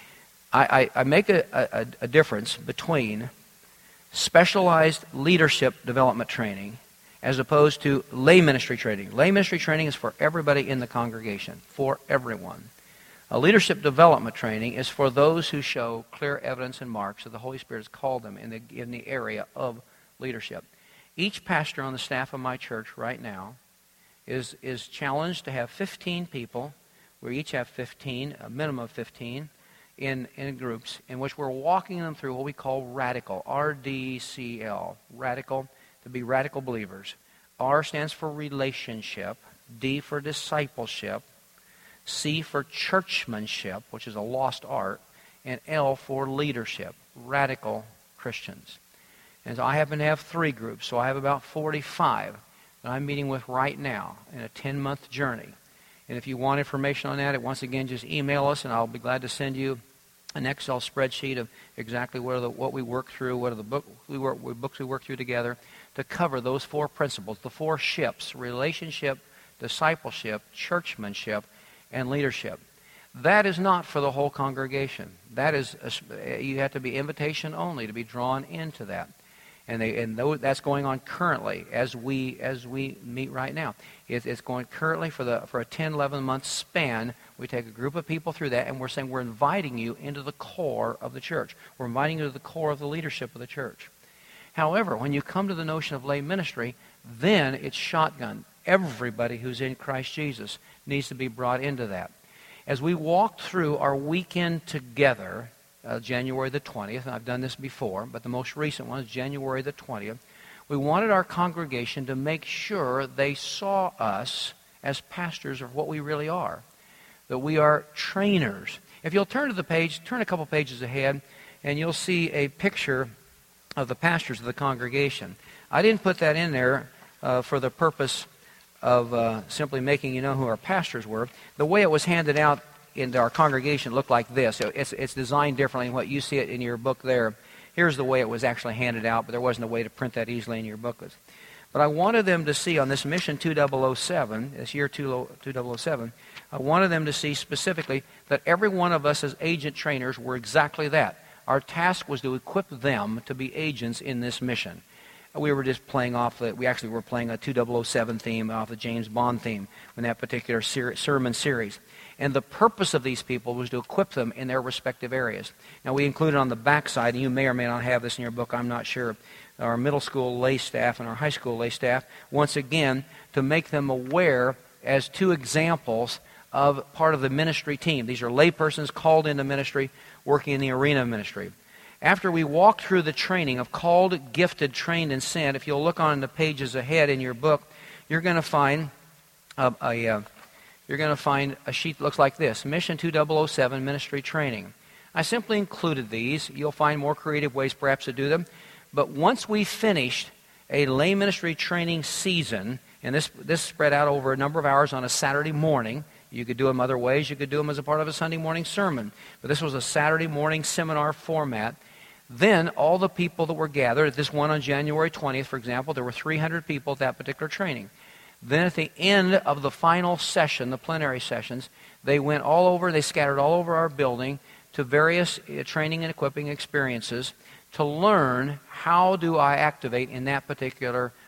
I, I, I make a, a, a difference between specialized leadership development training as opposed to lay ministry training. Lay ministry training is for everybody in the congregation, for everyone. A leadership development training is for those who show clear evidence and marks that the Holy Spirit has called them in the, in the area of leadership. Each pastor on the staff of my church right now is, is challenged to have fifteen people. We each have fifteen, a minimum of fifteen, in, in groups in which we're walking them through what we call radical, R D C L, radical, to be radical believers. R stands for relationship, D for discipleship, C for churchmanship, which is a lost art, and L for leadership, radical Christians. And so I happen to have three groups, so I have about forty-five that I'm meeting with right now in a ten-month journey. And if you want information on that, once again, just email us, and I'll be glad to send you an Excel spreadsheet of exactly what, are the, what we work through, what are the book, we work, what books we work through together to cover those four principles, the four ships: relationship, discipleship, churchmanship, and leadership. That is not for the whole congregation. That is, a, you have to be invitation only to be drawn into that. And, they, and those, that's going on currently as we as we meet right now. It, it's going currently for the for a ten, eleven month span. We take a group of people through that, and we're saying we're inviting you into the core of the church. We're inviting you to the core of the leadership of the church. However, when you come to the notion of lay ministry, then it's shotgun. Everybody who's in Christ Jesus needs to be brought into that. As we walked through our weekend together, uh, January the twentieth, and I've done this before, but the most recent one is January the twentieth, we wanted our congregation to make sure they saw us as pastors of what we really are, that we are trainers. If you'll turn to the page, turn a couple pages ahead, and you'll see a picture of the pastors of the congregation. I didn't put that in there uh, for the purpose of uh, simply making you know who our pastors were. The way it was handed out in our congregation looked like this. It's, it's designed differently than what you see it in your book there. Here's the way it was actually handed out, but there wasn't a way to print that easily in your booklets. But I wanted them to see on this mission two thousand seven, this year two thousand seven, I wanted them to see specifically that every one of us as agent trainers were exactly that. Our task was to equip them to be agents in this mission. We were just playing off, the, we actually were playing a two thousand seven theme off the James Bond theme in that particular ser- sermon series. And the purpose of these people was to equip them in their respective areas. Now, we included on the backside, and you may or may not have this in your book, I'm not sure, our middle school lay staff and our high school lay staff, once again, to make them aware as two examples of part of the ministry team. These are lay persons called into ministry, working in the arena of ministry. After we walk through the training of called, gifted, trained, and sent, if you'll look on the pages ahead in your book, you're going to find a, a uh, you're going to find a sheet that looks like this: Mission two thousand seven Ministry Training. I simply included these. You'll find more creative ways perhaps to do them. But once we finished a lay ministry training season, and this this spread out over a number of hours on a Saturday morning. You could do them other ways. You could do them as a part of a Sunday morning sermon. But this was a Saturday morning seminar format. Then all the people that were gathered, at this one on January twentieth, for example, there were three hundred people at that particular training. Then at the end of the final session, the plenary sessions, they went all over, they scattered all over our building to various training and equipping experiences to learn how do I activate in that particular